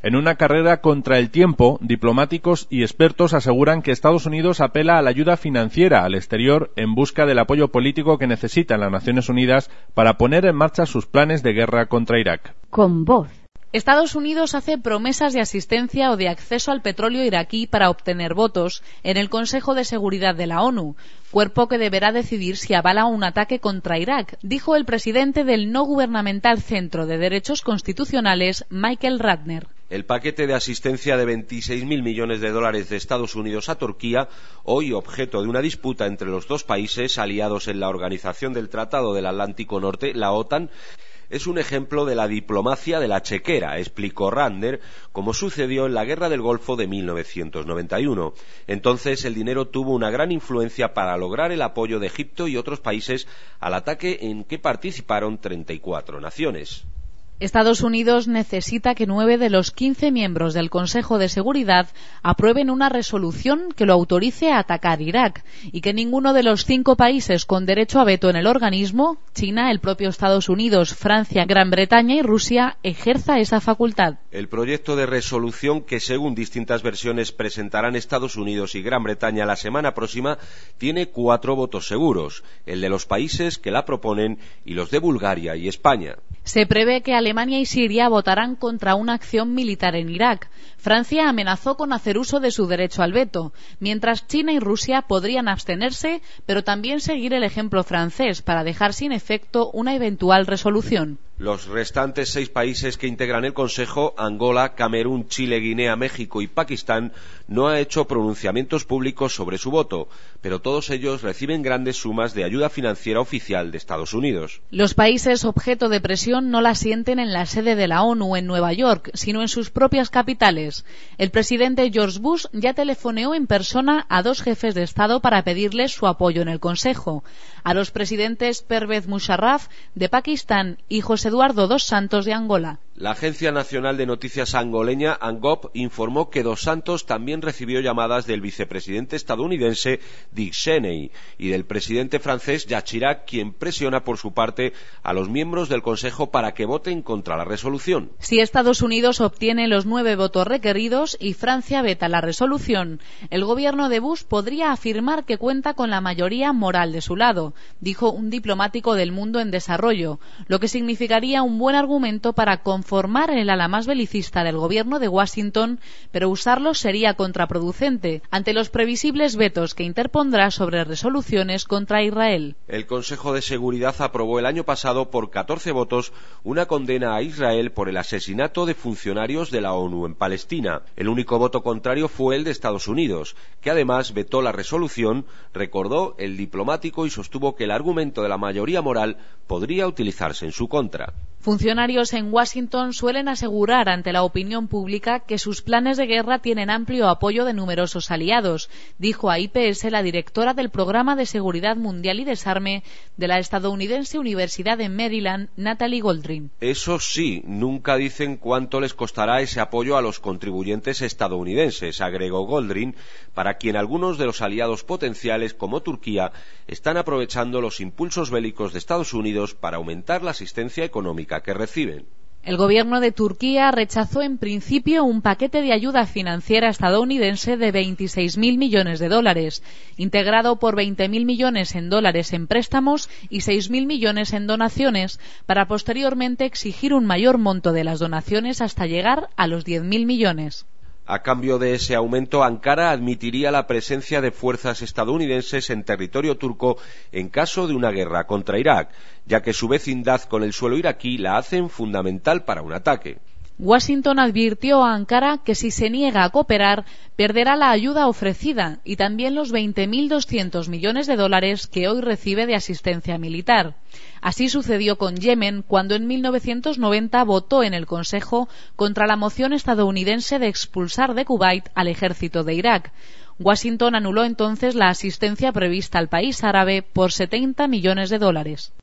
En una carrera contra el tiempo, diplomáticos y expertos aseguran que Estados Unidos apela a la ayuda financiera al exterior en busca del apoyo político que necesitan las Naciones Unidas para poner en marcha sus planes de guerra contra Irak. Con voz. Estados Unidos hace promesas de asistencia o de acceso al petróleo iraquí para obtener votos en el Consejo de Seguridad de la ONU, cuerpo que deberá decidir si avala un ataque contra Irak, dijo el presidente del no gubernamental Centro de Derechos Constitucionales, Michael Ratner. El paquete de asistencia de 26.000 millones de dólares de Estados Unidos a Turquía, hoy objeto de una disputa entre los dos países aliados en la Organización del Tratado del Atlántico Norte, la OTAN, es un ejemplo de la diplomacia de la chequera, explicó Ratner, como sucedió en la Guerra del Golfo de 1991. Entonces el dinero tuvo una gran influencia para lograr el apoyo de Egipto y otros países al ataque en que participaron 34 naciones. Estados Unidos necesita que 9 de los 15 miembros del Consejo de Seguridad aprueben una resolución que lo autorice a atacar Irak y que ninguno de los 5 países con derecho a veto en el organismo, China, el propio Estados Unidos, Francia, Gran Bretaña y Rusia, ejerza esa facultad. El proyecto de resolución que, según distintas versiones, presentarán Estados Unidos y Gran Bretaña la semana próxima, tiene 4 votos seguros, el de los países que la proponen y los de Bulgaria y España. Se prevé que Alemania y Siria votarán contra una acción militar en Irak. Francia amenazó con hacer uso de su derecho al veto, mientras China y Rusia podrían abstenerse, pero también seguir el ejemplo francés para dejar sin efecto una eventual resolución. Los restantes 6 países que integran el Consejo, Angola, Camerún, Chile, Guinea, México y Pakistán, no han hecho pronunciamientos públicos sobre su voto, pero todos ellos reciben grandes sumas de ayuda financiera oficial de Estados Unidos. Los países objeto de presión no la sienten en la sede de la ONU en Nueva York, sino en sus propias capitales. El presidente George Bush ya telefoneó en persona a 2 jefes de Estado para pedirles su apoyo en el Consejo, a los presidentes Pervez Musharraf de Pakistán y José Eduardo dos Santos de Angola. La Agencia Nacional de Noticias angoleña, ANGOP, informó que Dos Santos también recibió llamadas del vicepresidente estadounidense Dick Cheney y del presidente francés Jacques Chirac, quien presiona por su parte a los miembros del Consejo para que voten contra la resolución. Si Estados Unidos obtiene los 9 votos requeridos y Francia veta la resolución, el gobierno de Bush podría afirmar que cuenta con la mayoría moral de su lado, dijo un diplomático del mundo en desarrollo, lo que significaría un buen argumento para conformar el ala más belicista del gobierno de Washington, pero usarlo sería contraproducente ante los previsibles vetos que interpondrá sobre resoluciones contra Israel. El Consejo de Seguridad aprobó el año pasado por 14 votos una condena a Israel por el asesinato de funcionarios de la ONU en Palestina. El único voto contrario fue el de Estados Unidos, que además vetó la resolución, recordó el diplomático y sostuvo que el argumento de la mayoría moral podría utilizarse en su contra. Funcionarios en Washington suelen asegurar ante la opinión pública que sus planes de guerra tienen amplio apoyo de numerosos aliados, dijo a IPS la directora del Programa de Seguridad Mundial y Desarme de la estadounidense Universidad de Maryland, Natalie Goldring. Eso sí, nunca dicen cuánto les costará ese apoyo a los contribuyentes estadounidenses, agregó Goldring, para quien algunos de los aliados potenciales, como Turquía, están aprovechando los impulsos bélicos de Estados Unidos para aumentar la asistencia económica que reciben. El gobierno de Turquía rechazó en principio un paquete de ayuda financiera estadounidense de 26.000 millones de dólares, integrado por 20.000 millones en dólares en préstamos y 6.000 millones en donaciones, para posteriormente exigir un mayor monto de las donaciones hasta llegar a los 10.000 millones. A cambio de ese aumento, Ankara admitiría la presencia de fuerzas estadounidenses en territorio turco en caso de una guerra contra Irak, ya que su vecindad con el suelo iraquí la hacen fundamental para un ataque. Washington advirtió a Ankara que si se niega a cooperar, perderá la ayuda ofrecida y también los 20.200 millones de dólares que hoy recibe de asistencia militar. Así sucedió con Yemen, cuando en 1990 votó en el Consejo contra la moción estadounidense de expulsar de Kuwait al ejército de Irak. Washington anuló entonces la asistencia prevista al país árabe por 70 millones de dólares.